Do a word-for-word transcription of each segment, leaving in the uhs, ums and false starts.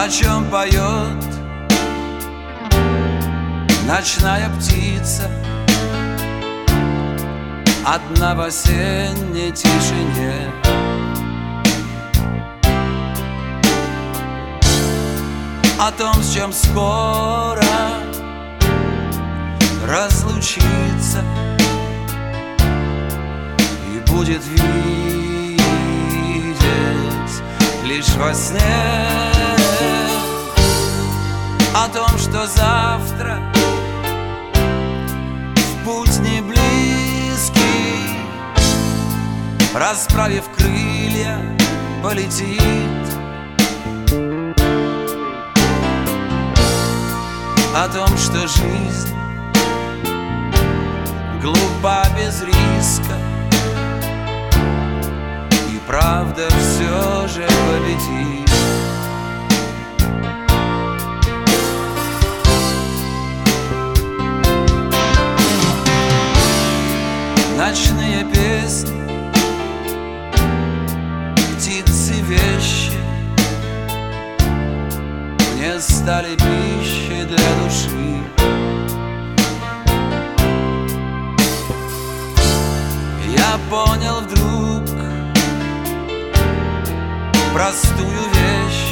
о чем поет ночная птица одна в осенней тишине. О том, с чем скоро разлучиться и будет видеть лишь во сне. О том, что завтра в путь не близкий, расправив крылья, полетит. О том, что жизнь глупа без риска, и правда все же победит. Ночные песни, птицы, вещи мне стали пищей для души. Я понял вдруг простую вещь: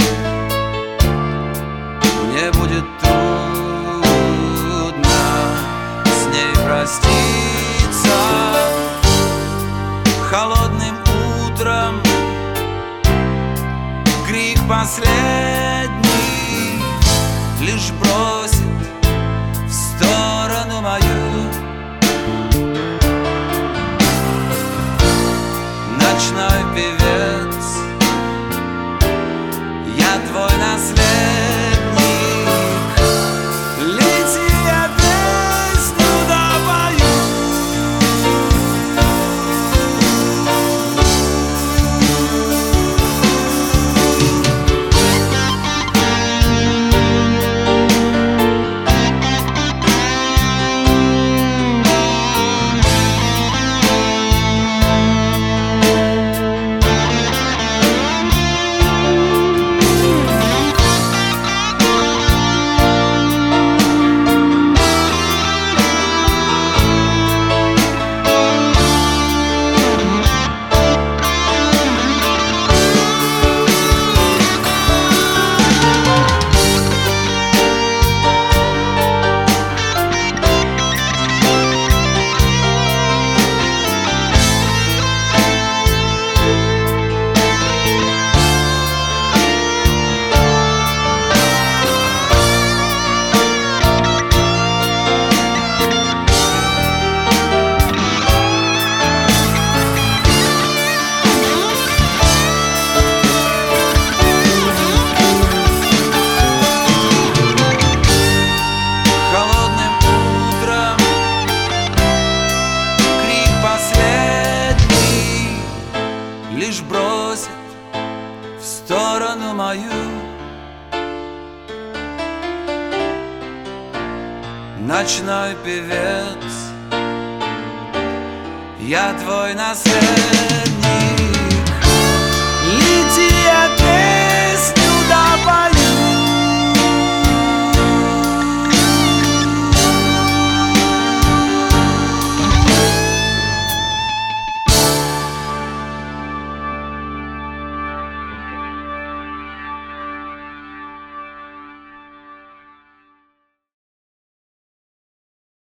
мне будет трудно с ней проститься. Холодным утром крик последний лишь бросит в сторону мою. Ночной певец, я твой наследник. Лети, я песню допою. Лишь бросит в сторону мою. Ночной певец, я твой наследник.